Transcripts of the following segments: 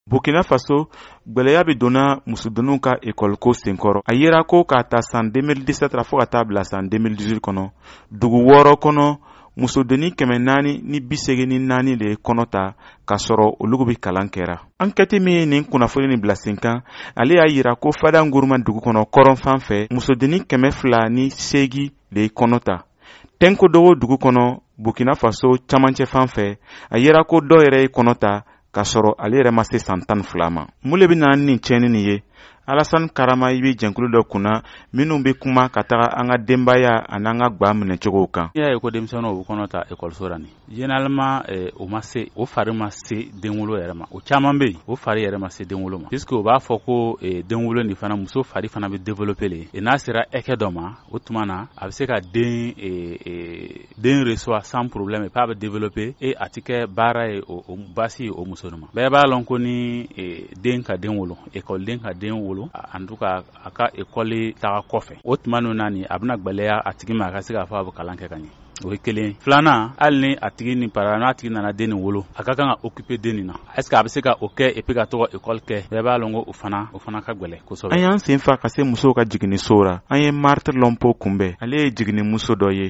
Burkina Faso gwɛlɛya bɛ donna musodenninw ka école ko senkɔrɔ. A yera ko k'a ta san 2017 fo ka taa bila san 2018 kɔnɔ dugu 6 kɔnɔ musodennin 484 de kɔnɔ ta k'a sɔrɔ olu bɛ kalan kɛra. Enquête min ye nin kunnafoni nin bila sen kan, ale y'a yira ko Fada Nguruma dugu kɔnɔ kɔrɔn fan fɛ musodennin 208 de kɔnɔ ta. Tenkodogo dugu kɔnɔ Burkina Faso camancɛ fan fɛ a yera ko dɔ yɛrɛ ye kɔnɔ ta k'a sɔrɔ ale yɛrɛ ma se san 12 ma. Mun de bɛ na nin cɛnni nin ye? Alassane Karama i bɛ jɛnkulu dɔ kunna minnu bɛ kuma ka taga an ka denbaya ani an ka gba minɛcogow kan. N'i y'a ye ko denmisɛnninw u kɔnɔ ta école la ni généralement o ma se o fari ma se denwolo yɛrɛ ma. O caman bɛ yen o fari yɛrɛ ma se denwolo ma puisque o b'a fɔ ko denwolo nin fana muso fari fana bɛ développer le et n'a sera hakɛ dɔ ma o tuma na a bɛ se ka den reçoit sans problème et pas bɛ développer et a tɛ kɛ baara ye o baasi ye o muso ma. Bɛɛ b'a lɔn ko ni den ka den wolo école den ka den wolo en tout cas a ka école taga kɔfɛ o tuma ninnu na ni a bɛna gwɛlɛya a tigi ma a ka se k'a fɔ a bɛ kalan kɛ ka ɲɛ. O ye kelen. Filanan hali ni a tigi ni para n'a tigi nana den nin wolo a ka kan ka occuper den nin na est-ce que a bɛ se ka o kɛ et puis ka to ka école kɛ bɛɛ b'a lɔn ko o fana ka gwɛlɛ kosɛbɛ. An y'an sen fa ka se musow ka jiginniso la an ye Marthe Lompo kunbɛn ale ye jiginnimuso dɔ ye.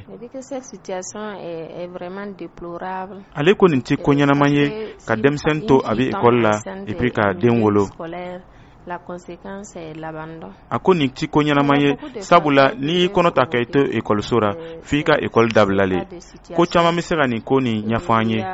Ale ko nin tɛ ko ɲɛnama ye ka denmisɛnnin to a bɛ école la et puis ka den wolo. La conséquence est l'abandon. A ko nin ti ko ɲɛnama ye sabula n'i y'i kɔnɔ ta ka i to école la f'i ka école dabilale ko caman bɛ se ka nin ko nin ɲɛfɔ an ye.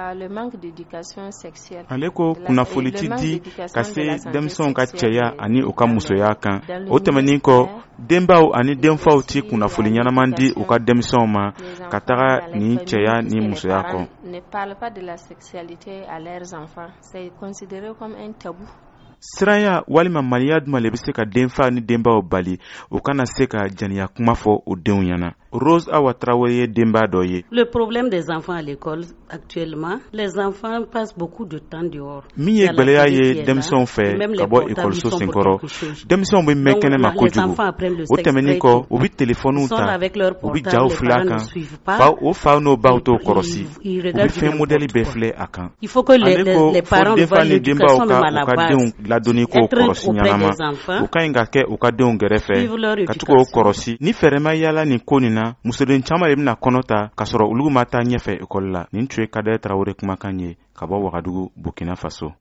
Ale ko kunnafoni ti di ka se denmisɛnw ka cɛya ani u ka musoya kan o tɛmɛnin kɔ denbaw ani denfaw ti kunnafoni ɲɛnaman di u ka denmisɛnw ma ka taga nin cɛya ni musoya kɔ. Ne parle pas de la sexualité à leurs enfants, c'est considéré comme un tabou. Siranya walima maliya duma le bɛ se ka denfa ni denbaw bali o kana se ka janiya kuma fɔ o denw ɲɛna. Rose Awa Traoré ye denba dɔ ye. Le problème des enfants à l'école actuellement, les enfants passent beaucoup de temps dehors. Min ye gwɛlɛya ye denmisɛnw fɛ ka bɔ école so senkɔrɔ denmisɛnw bɛ mɛn kɛnɛ ma kojugu o tɛmɛnin kɔ u bɛ telefɔniw ta u bɛ jaw filɛ a kan o faw n'o baw t'o kɔrɔsi u bɛ fɛn modèle bɛɛ filɛ a kan. Ale ko fo denfa ni denbaw ka u ka denw ladonni ko kɔrɔsi ɲanama u ka ɲi ka kɛ u ka denw gɛrɛfɛ ka tugu o kɔrɔsi ni fɛrɛ ma yala nin ko nin na musoden caman de bɛna kɔnɔ ta k'a sɔrɔ olu ma taa ɲɛfɛ école la. Nin tun ye Kadɛ Traoré kumakan ye ka bɔ Wagadugu Burkina Faso.